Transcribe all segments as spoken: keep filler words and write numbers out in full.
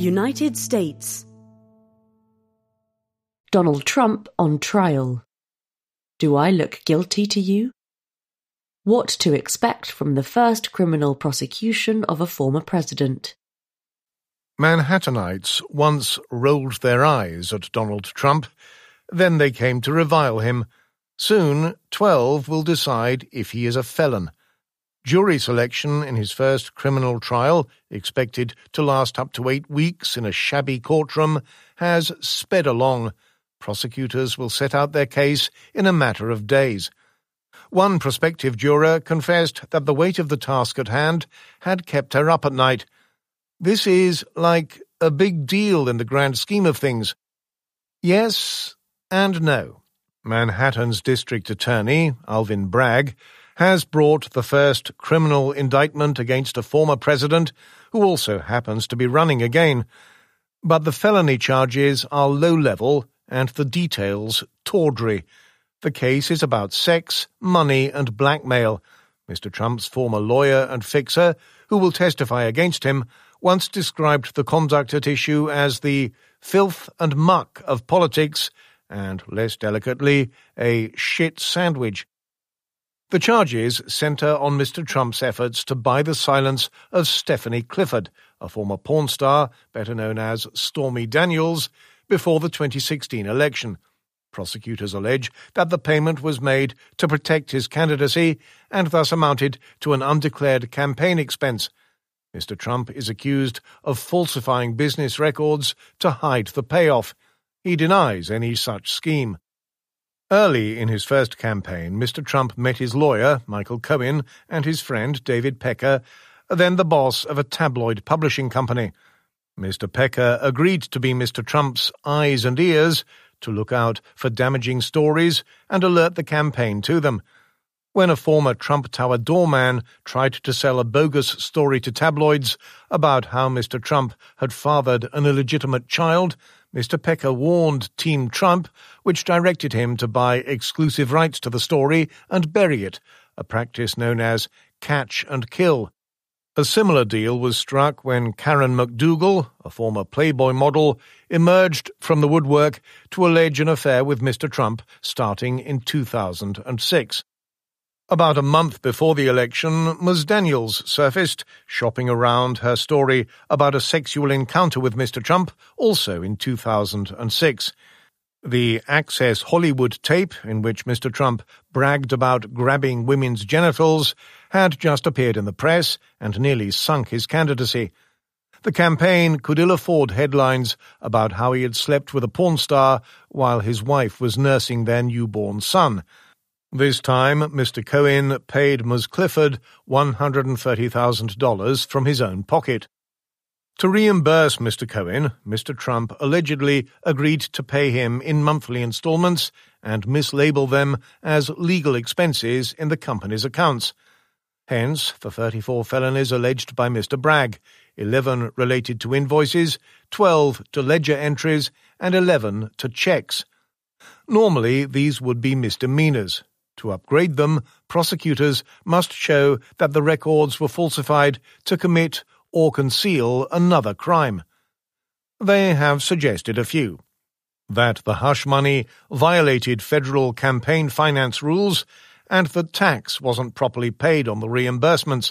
United States. Donald Trump on trial. Do I look guilty to you? What to expect from the first criminal prosecution of a former president. Manhattanites once rolled their eyes at Donald Trump. Then they came to revile him. Soon, twelve will decide if he is a felon. Jury selection in his first criminal trial, expected to last up to eight weeks in a shabby courtroom, has sped along. Prosecutors will set out their case in a matter of days. One prospective juror confessed that the weight of the task at hand had kept her up at night. This is like a big deal in the grand scheme of things. Yes and no. Manhattan's district attorney, Alvin Bragg, has brought the first criminal indictment against a former president who also happens to be running again. But the felony charges are low-level and the details tawdry. The case is about sex, money and blackmail. Mister Trump's former lawyer and fixer, who will testify against him, once described the conduct at issue as the filth and muck of politics and, less delicately, a shit sandwich. The charges centre on Mister Trump's efforts to buy the silence of Stephanie Clifford, a former porn star, better known as Stormy Daniels, before the twenty sixteen election. Prosecutors allege that the payment was made to protect his candidacy and thus amounted to an undeclared campaign expense. Mister Trump is accused of falsifying business records to hide the payoff. He denies any such scheme. Early in his first campaign, Mister Trump met his lawyer, Michael Cohen, and his friend, David Pecker, then the boss of a tabloid publishing company. Mister Pecker agreed to be Mister Trump's eyes and ears, to look out for damaging stories and alert the campaign to them. When a former Trump Tower doorman tried to sell a bogus story to tabloids about how Mister Trump had fathered an illegitimate child, Mister Pecker warned Team Trump, which directed him to buy exclusive rights to the story and bury it, a practice known as catch and kill. A similar deal was struck when Karen McDougal, a former Playboy model, emerged from the woodwork to allege an affair with Mister Trump starting in two thousand six. About a month before the election, Miz Daniels surfaced, shopping around her story about a sexual encounter with Mister Trump, also in two thousand six. The Access Hollywood tape, in which Mister Trump bragged about grabbing women's genitals, had just appeared in the press and nearly sunk his candidacy. The campaign could ill afford headlines about how he had slept with a porn star while his wife was nursing their newborn son. This time, Mister Cohen paid Miz Clifford one hundred thirty thousand dollars from his own pocket. To reimburse Mister Cohen, Mister Trump allegedly agreed to pay him in monthly installments and mislabel them as legal expenses in the company's accounts. Hence, the thirty-four felonies alleged by Mister Bragg, eleven related to invoices, twelve to ledger entries, and eleven to checks. Normally, these would be misdemeanors. To upgrade them, prosecutors must show that the records were falsified to commit or conceal another crime. They have suggested a few. That the hush money violated federal campaign finance rules and that tax wasn't properly paid on the reimbursements.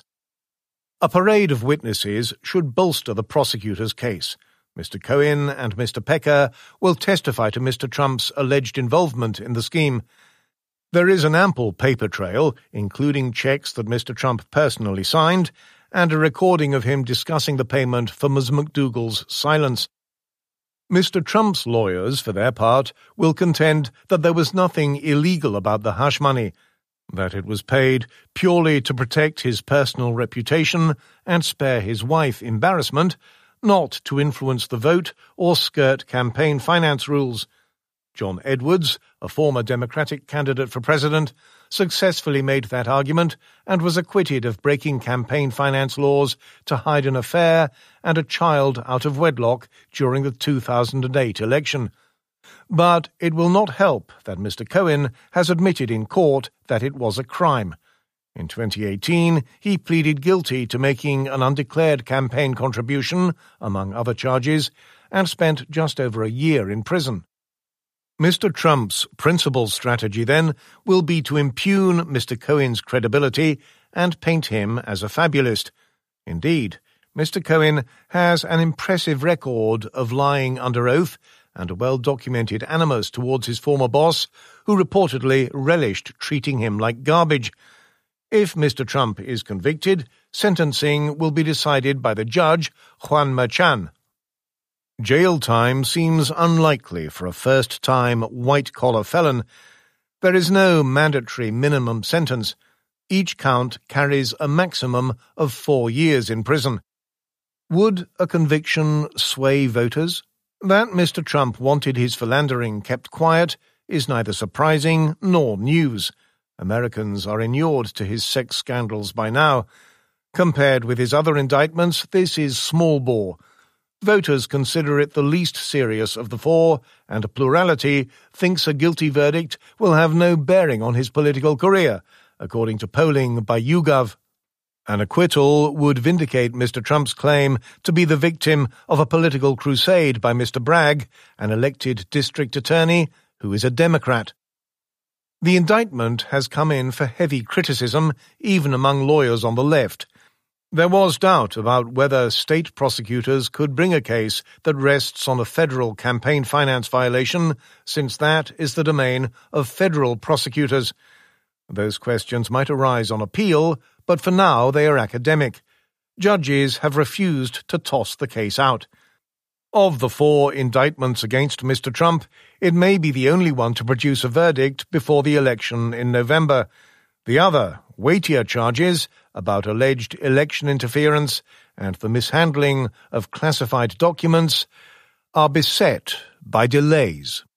A parade of witnesses should bolster the prosecutor's case. Mister Cohen and Mister Pecker will testify to Mister Trump's alleged involvement in the scheme. There is an ample paper trail, including checks that Mister Trump personally signed, and a recording of him discussing the payment for Miz McDougal's silence. Mister Trump's lawyers, for their part, will contend that there was nothing illegal about the hush money, that it was paid purely to protect his personal reputation and spare his wife embarrassment, not to influence the vote or skirt campaign finance rules. John Edwards, a former Democratic candidate for president, successfully made that argument and was acquitted of breaking campaign finance laws to hide an affair and a child out of wedlock during the two thousand eight election. But it will not help that Mister Cohen has admitted in court that it was a crime. In twenty eighteen, he pleaded guilty to making an undeclared campaign contribution, among other charges, and spent just over a year in prison. Mister Trump's principal strategy, then, will be to impugn Mister Cohen's credibility and paint him as a fabulist. Indeed, Mister Cohen has an impressive record of lying under oath and a well-documented animus towards his former boss, who reportedly relished treating him like garbage. If Mister Trump is convicted, sentencing will be decided by the judge, Juan Merchan. Jail time seems unlikely for a first-time white-collar felon. There is no mandatory minimum sentence. Each count carries a maximum of four years in prison. Would a conviction sway voters? That Mister Trump wanted his philandering kept quiet is neither surprising nor news. Americans are inured to his sex scandals by now. Compared with his other indictments, this is small bore. Voters consider it the least serious of the four, and a plurality thinks a guilty verdict will have no bearing on his political career, according to polling by YouGov. An acquittal would vindicate Mister Trump's claim to be the victim of a political crusade by Mister Bragg, an elected district attorney who is a Democrat. The indictment has come in for heavy criticism, even among lawyers on the left. There was doubt about whether state prosecutors could bring a case that rests on a federal campaign finance violation, since that is the domain of federal prosecutors. Those questions might arise on appeal, but for now they are academic. Judges have refused to toss the case out. Of the four indictments against Mister Trump, it may be the only one to produce a verdict before the election in November. The other, weightier charges about alleged election interference and the mishandling of classified documents are beset by delays.